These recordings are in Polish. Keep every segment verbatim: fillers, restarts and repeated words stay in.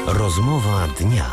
Rozmowa dnia.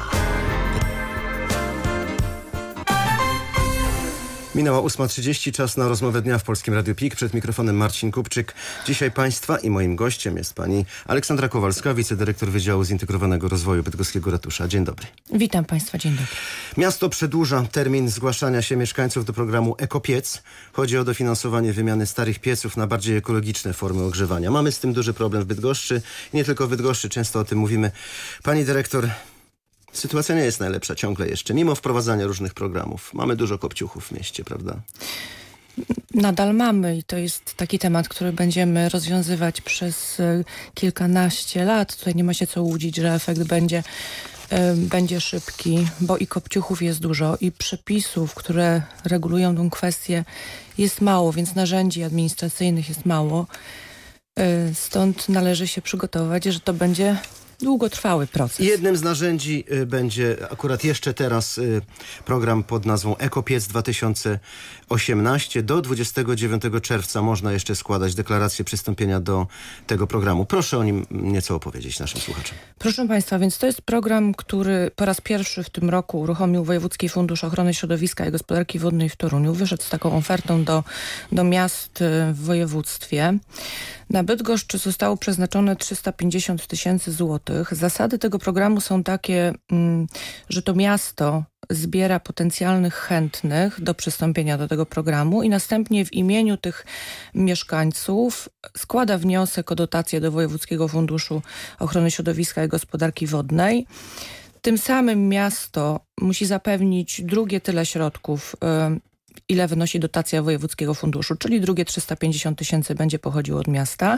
Minęła ósma trzydzieści, czas na rozmowę dnia w Polskim Radiu P I K. Przed mikrofonem Marcin Kupczyk. Dzisiaj Państwa i moim gościem jest pani Aleksandra Kowalska, wicedyrektor Wydziału Zintegrowanego Rozwoju Bydgoskiego Ratusza. Dzień dobry. Witam Państwa, dzień dobry. Miasto przedłuża termin zgłaszania się mieszkańców do programu Ekopiec. Chodzi o dofinansowanie wymiany starych pieców na bardziej ekologiczne formy ogrzewania. Mamy z tym duży problem w Bydgoszczy i nie tylko w Bydgoszczy, często o tym mówimy. Pani dyrektor, sytuacja nie jest najlepsza ciągle jeszcze, mimo wprowadzania różnych programów. Mamy dużo kopciuchów w mieście, prawda? Nadal mamy i to jest taki temat, który będziemy rozwiązywać przez kilkanaście lat. Tutaj nie ma się co łudzić, że efekt będzie, y, będzie szybki, bo i kopciuchów jest dużo i przepisów, które regulują tę kwestię, jest mało, więc narzędzi administracyjnych jest mało. Y, stąd należy się przygotować, że to będzie długotrwały proces. Jednym z narzędzi y, będzie akurat jeszcze teraz y, program pod nazwą Ekopiec dwa tysiące osiemnaście. Do dwudziestego dziewiątego czerwca można jeszcze składać deklarację przystąpienia do tego programu. Proszę o nim nieco opowiedzieć naszym słuchaczom. Proszę Państwa, więc to jest program, który po raz pierwszy w tym roku uruchomił Wojewódzki Fundusz Ochrony Środowiska i Gospodarki Wodnej w Toruniu. Wyszedł z taką ofertą do, do miast w województwie. Na Bydgoszcz zostało przeznaczone trzysta pięćdziesiąt tysięcy złotych. Zasady tego programu są takie, że to miasto zbiera potencjalnych chętnych do przystąpienia do tego programu i następnie w imieniu tych mieszkańców składa wniosek o dotację do Wojewódzkiego Funduszu Ochrony Środowiska i Gospodarki Wodnej. Tym samym miasto musi zapewnić drugie tyle środków, ile wynosi dotacja Wojewódzkiego Funduszu, czyli drugie trzysta pięćdziesiąt tysięcy będzie pochodziło od miasta.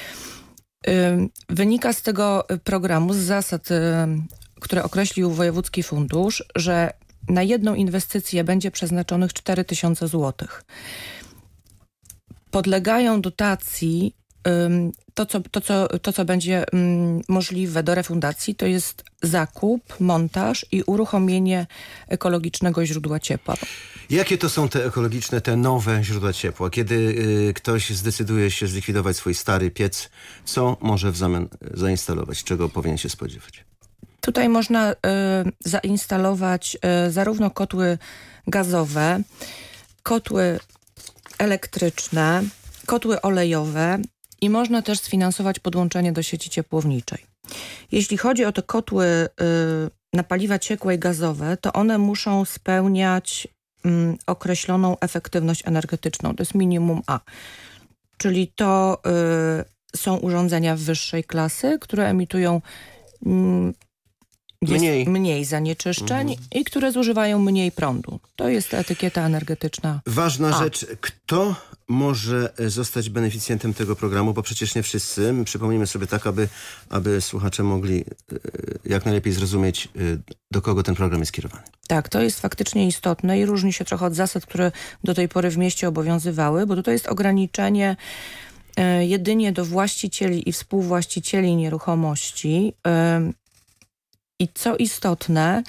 Wynika z tego programu, z zasad, które określił Wojewódzki Fundusz, że na jedną inwestycję będzie przeznaczonych cztery tysiące złotych. Podlegają dotacji to co, to, co, to, co będzie możliwe do refundacji, to jest zakup, montaż i uruchomienie ekologicznego źródła ciepła. Jakie to są te ekologiczne, te nowe źródła ciepła? Kiedy y, ktoś zdecyduje się zlikwidować swój stary piec, co może w zamian zainstalować? Czego powinien się spodziewać? Tutaj można y, zainstalować y, zarówno kotły gazowe, kotły elektryczne, kotły olejowe i można też sfinansować podłączenie do sieci ciepłowniczej. Jeśli chodzi o te kotły y, na paliwa ciekłe i gazowe, to one muszą spełniać y, określoną efektywność energetyczną. To jest minimum A. Czyli to y, są urządzenia wyższej klasy, które emitują y, Mniej. mniej zanieczyszczeń mhm. i które zużywają mniej prądu. To jest etykieta energetyczna. Ważna A. rzecz, kto może zostać beneficjentem tego programu, bo przecież nie wszyscy. Przypomnijmy sobie tak, aby, aby słuchacze mogli jak najlepiej zrozumieć, do kogo ten program jest kierowany. Tak, to jest faktycznie istotne i różni się trochę od zasad, które do tej pory w mieście obowiązywały, bo tutaj jest ograniczenie jedynie do właścicieli i współwłaścicieli nieruchomości. I co istotne,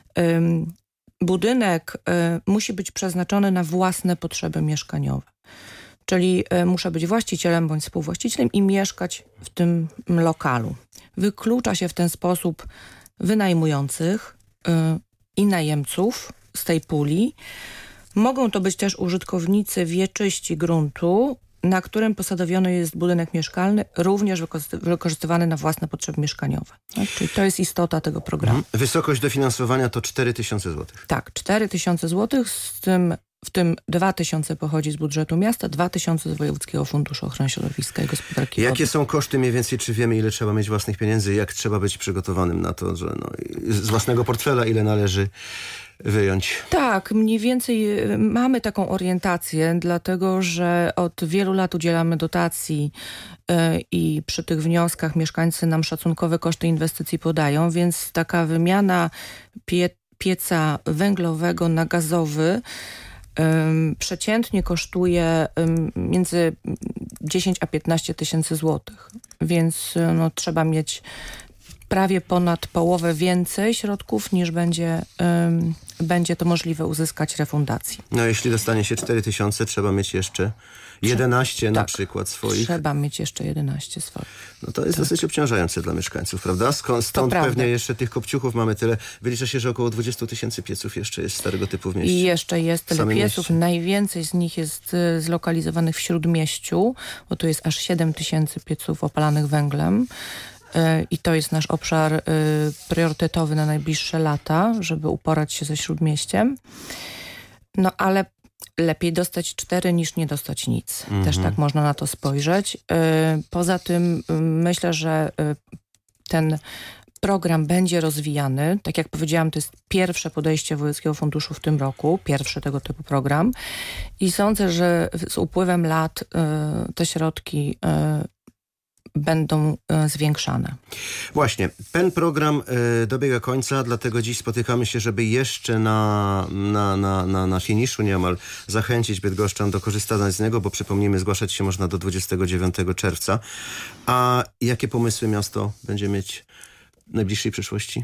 budynek musi być przeznaczony na własne potrzeby mieszkaniowe. Czyli muszę być właścicielem bądź współwłaścicielem i mieszkać w tym lokalu. Wyklucza się w ten sposób wynajmujących i najemców z tej puli. Mogą to być też użytkownicy wieczyści gruntu, na którym posadowiony jest budynek mieszkalny, również wykorzystywany na własne potrzeby mieszkaniowe. Tak? Czyli to jest istota tego programu. Wysokość dofinansowania to cztery tysiące złotych. Tak, cztery tysiące złotych, z tym, w tym dwa tysiące pochodzi z budżetu miasta, dwa tysiące z Wojewódzkiego Funduszu Ochrony Środowiska i Gospodarki Wodnej. Jakie są koszty mniej więcej, czy wiemy, ile trzeba mieć własnych pieniędzy, jak trzeba być przygotowanym na to, że no, z własnego portfela ile należy wyjąć? Tak, mniej więcej mamy taką orientację, dlatego że od wielu lat udzielamy dotacji yy, i przy tych wnioskach mieszkańcy nam szacunkowe koszty inwestycji podają, więc taka wymiana pie, pieca węglowego na gazowy yy, przeciętnie kosztuje yy, między dziesięć a piętnaście tysięcy złotych, więc yy, no, trzeba mieć prawie ponad połowę więcej środków, niż będzie, ym, będzie to możliwe uzyskać refundacji. No jeśli dostanie się cztery tysiące, trzeba mieć jeszcze jedenaście na tak, przykład swoich. Trzeba mieć jeszcze jedenaście swoich. No to jest tak. dosyć obciążające dla mieszkańców, prawda? Skąd, stąd pewnie prawda. jeszcze tych kopciuchów mamy tyle. Wylicza się, że około dwadzieścia tysięcy pieców jeszcze jest starego typu w mieście. I jeszcze jest tyle pieców. Mieście. Najwięcej z nich jest y, zlokalizowanych w Śródmieściu, bo tu jest aż siedem tysięcy pieców opalanych węglem. I to jest nasz obszar y, priorytetowy na najbliższe lata, żeby uporać się ze Śródmieściem. No ale lepiej dostać cztery niż nie dostać nic. Mhm. Też tak można na to spojrzeć. Y, poza tym y, myślę, że y, ten program będzie rozwijany. Tak jak powiedziałam, to jest pierwsze podejście Wojewódzkiego Funduszu w tym roku, pierwszy tego typu program. I sądzę, że z upływem lat y, te środki y, będą e, zwiększane. Właśnie. Ten program e, dobiega końca, dlatego dziś spotykamy się, żeby jeszcze na, na, na, na, na finiszu niemal zachęcić bydgoszczan do korzystania z niego, bo przypomnijmy, zgłaszać się można do dwudziestego dziewiątego czerwca. A jakie pomysły miasto będzie mieć w najbliższej przyszłości?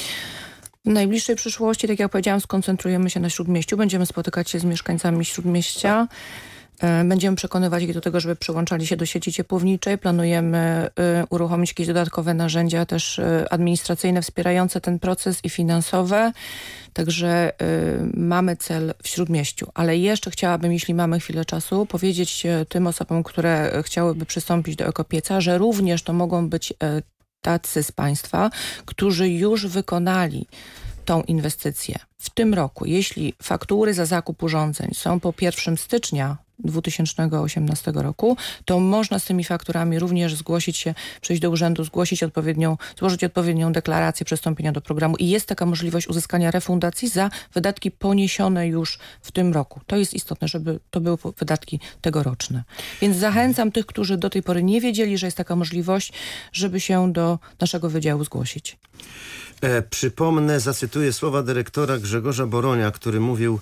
W najbliższej przyszłości, tak jak powiedziałam, skoncentrujemy się na Śródmieściu. Będziemy spotykać się z mieszkańcami Śródmieścia. Będziemy przekonywać ich do tego, żeby przyłączali się do sieci ciepłowniczej. Planujemy y, uruchomić jakieś dodatkowe narzędzia też y, administracyjne wspierające ten proces i finansowe. Także y, mamy cel w Śródmieściu. Ale jeszcze chciałabym, jeśli mamy chwilę czasu, powiedzieć y, tym osobom, które chciałyby przystąpić do ekopieca, że również to mogą być y, tacy z Państwa, którzy już wykonali tą inwestycję w tym roku. Jeśli faktury za zakup urządzeń są po pierwszego stycznia dwa tysiące osiemnastego roku, to można z tymi fakturami również zgłosić się, przyjść do urzędu, zgłosić odpowiednią, złożyć odpowiednią deklarację przystąpienia do programu i jest taka możliwość uzyskania refundacji za wydatki poniesione już w tym roku. To jest istotne, żeby to były wydatki tegoroczne. Więc zachęcam tych, którzy do tej pory nie wiedzieli, że jest taka możliwość, żeby się do naszego wydziału zgłosić. E, przypomnę, zacytuję słowa dyrektora Grzegorza Boronia, który mówił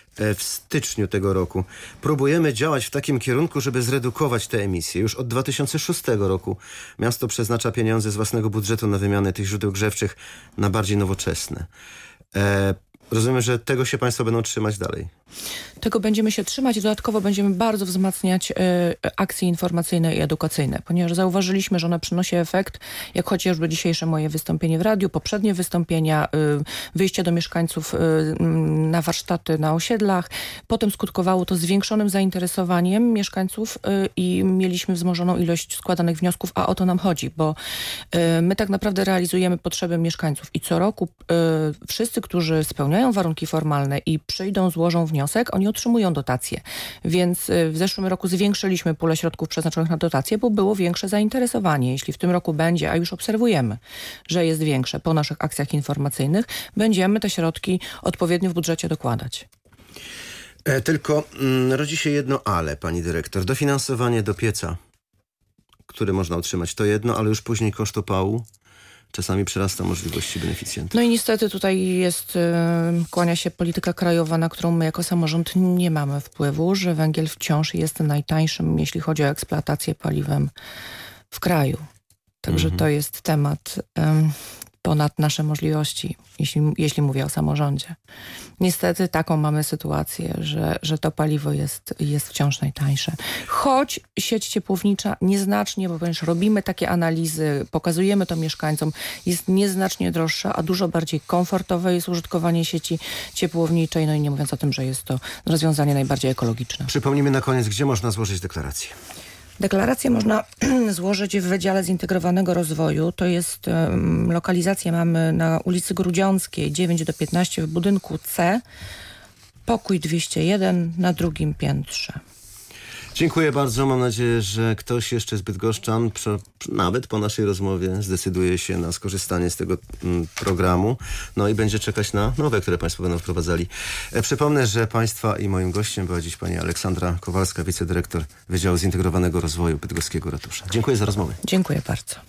w styczniu tego roku. Próbujemy działać w takim kierunku, żeby zredukować te emisje. Już od dwa tysiące szóstego roku miasto przeznacza pieniądze z własnego budżetu na wymianę tych źródeł grzewczych na bardziej nowoczesne. E, rozumiem, że tego się Państwo będą trzymać dalej. Tego będziemy się trzymać i dodatkowo będziemy bardzo wzmacniać y, akcje informacyjne i edukacyjne, ponieważ zauważyliśmy, że ona przynosi efekt, jak chociażby dzisiejsze moje wystąpienie w radiu, poprzednie wystąpienia, y, wyjście do mieszkańców y, na warsztaty na osiedlach. Potem skutkowało to zwiększonym zainteresowaniem mieszkańców y, i mieliśmy wzmożoną ilość składanych wniosków, a o to nam chodzi, bo y, my tak naprawdę realizujemy potrzeby mieszkańców i co roku y, wszyscy, którzy spełniają warunki formalne i przyjdą, złożą wniosek, oni otrzymują dotacje. Więc w zeszłym roku zwiększyliśmy pulę środków przeznaczonych na dotacje, bo było większe zainteresowanie. Jeśli w tym roku będzie, a już obserwujemy, że jest większe po naszych akcjach informacyjnych, będziemy te środki odpowiednio w budżecie dokładać. E, tylko mm, rodzi się jedno ale, pani dyrektor. Dofinansowanie do pieca, które można otrzymać, to jedno, ale już później koszt opału czasami przerasta możliwości beneficjentów. No i niestety tutaj jest, y, kłania się polityka krajowa, na którą my jako samorząd nie mamy wpływu, że węgiel wciąż jest najtańszym, jeśli chodzi o eksploatację paliwem w kraju. Także mhm. to jest temat y, ponad nasze możliwości, jeśli, jeśli mówię o samorządzie. Niestety taką mamy sytuację, że, że to paliwo jest, jest wciąż najtańsze. Choć sieć ciepłownicza nieznacznie, bo wręcz robimy takie analizy, pokazujemy to mieszkańcom, jest nieznacznie droższa, a dużo bardziej komfortowe jest użytkowanie sieci ciepłowniczej, no i nie mówiąc o tym, że jest to rozwiązanie najbardziej ekologiczne. Przypomnijmy na koniec, gdzie można złożyć deklarację. Deklarację można złożyć w Wydziale Zintegrowanego Rozwoju. To jest um, lokalizację mamy na ulicy Grudziąckiej dziewięć do piętnastu w budynku C, pokój dwieście jeden na drugim piętrze. Dziękuję bardzo. Mam nadzieję, że ktoś jeszcze z bydgoszczan, przy, nawet po naszej rozmowie, zdecyduje się na skorzystanie z tego mm, programu. No i będzie czekać na nowe, które Państwo będą wprowadzali. E, przypomnę, że Państwa i moim gościem była dziś pani Aleksandra Kowalska, wicedyrektor Wydziału Zintegrowanego Rozwoju Bydgoskiego Ratusza. Dziękuję za rozmowę. Dziękuję bardzo.